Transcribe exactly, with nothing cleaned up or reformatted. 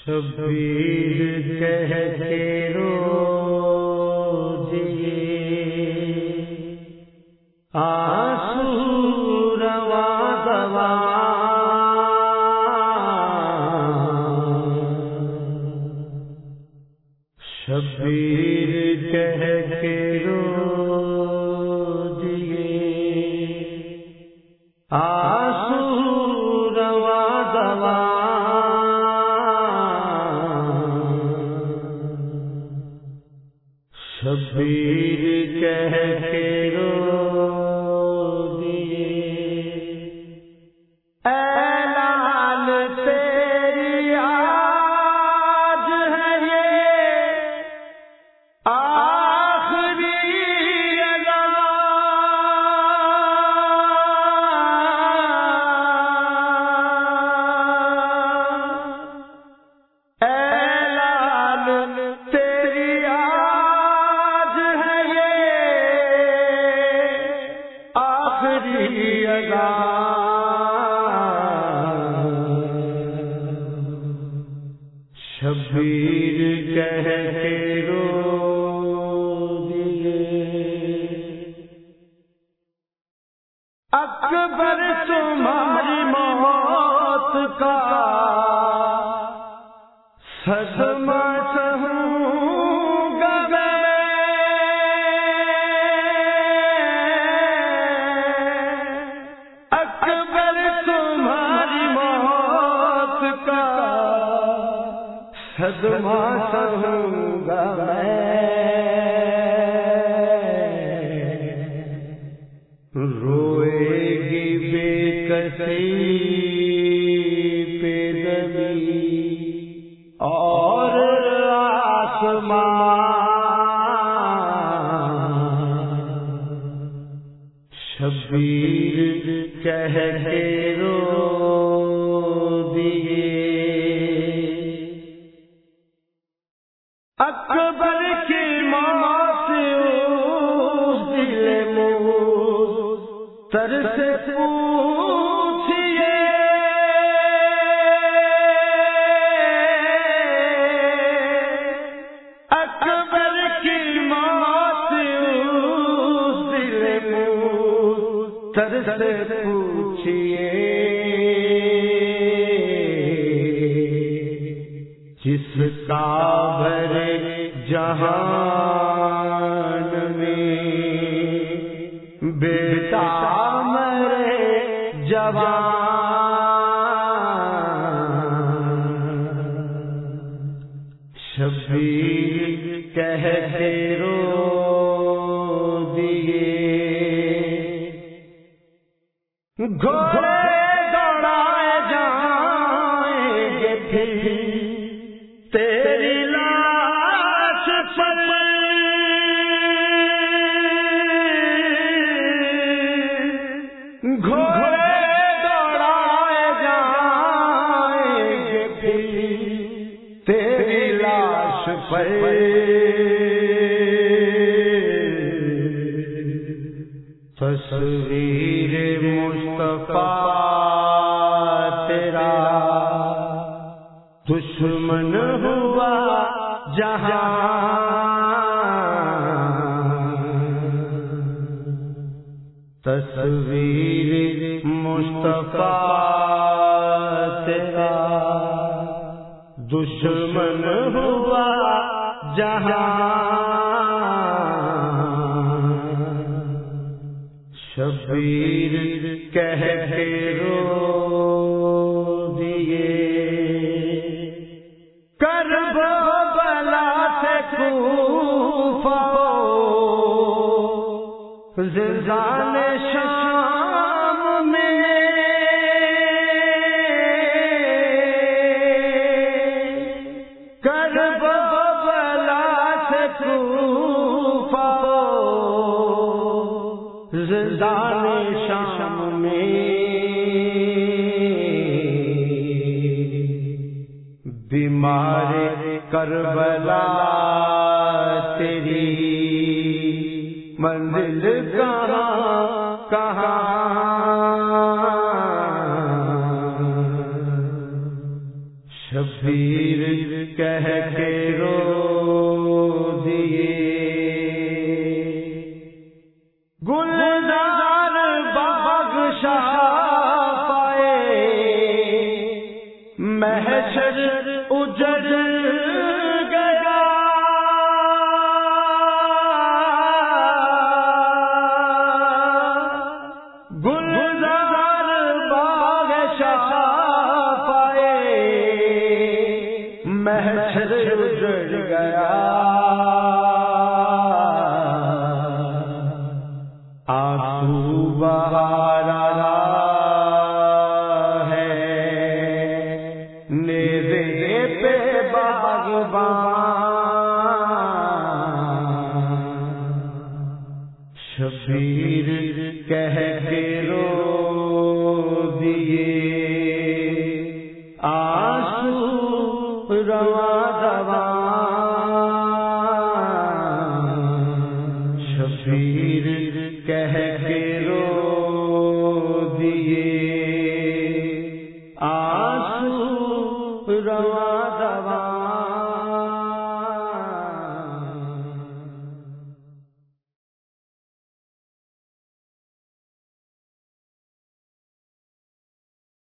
شبیر کہہ کے رو دیے آنسو رواں رواں، شبیر کہہ کے رو دیے آنسو رواں رواں، شبیر کہہ کے رو دیے اے لال تیری آج ہے یہ آخری اذان، اے لال تیری شبیر کہہ کے رو دیے اکبر تمہاری موت کا صدمہ سہوں گا میں، اکبر تمہاری موت کا صدمہ سہوں گا میں، روئے گی بے کسی پہ زمین اور آسمان، شبیر کہہ کے رو دیے اکبر کی موت اس دل مضطر سے پوچھئے، اکبر کی موت اس دل مضطر سے پوچھئے، جس کا بھر جہان میں بیٹا مرے جوان، شبیر کہہ کے رو دیے گھوڑے دوڑائے جائیں گے پھر تیری لاش پر، گھوڑے دوڑائے جائیں گے پھر تیری لاش پر، تصویر مصطفیٰ تیرا دشمن ہوا جہان، تصویر مصطفیٰ تیرا دشمن ہوا جہان، شبیر کہہ کے رو دیے کرب بلا سے کوفہ زلزال شام میں، کرب بلا سے کوفہ زلزال شام میں، بیمار کربلا تیری منزل کہاں کہاں، شبیر کہہ کے رو دیے گلزار باغ شاہ پائے محشر اجڑ گیا گلزار باغ شاہ پائے محشر اجڑ گیا آنسو بہارا ہے نیزے پہ باغبان شبیر کہہ کے رو دیے آنسو رواں رواں شبیر کہہ کے